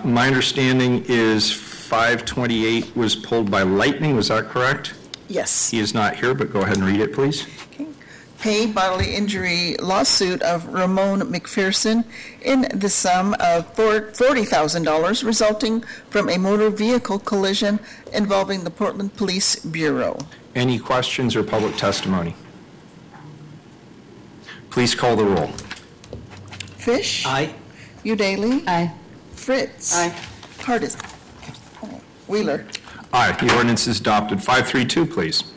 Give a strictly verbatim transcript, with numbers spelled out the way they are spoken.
My understanding is five twenty-eight was pulled by lightning, was that correct? Yes. He is not here, but go ahead and read it, please. Okay. Pay bodily injury lawsuit of Ramon McPherson in the sum of forty thousand dollars resulting from a motor vehicle collision involving the Portland Police Bureau. Any questions or public testimony? Please call the roll. Fish. Aye. Udaly. Aye. Fritz. Aye. Hardis. Wheeler. Aye, the ordinance is adopted. five three two, please.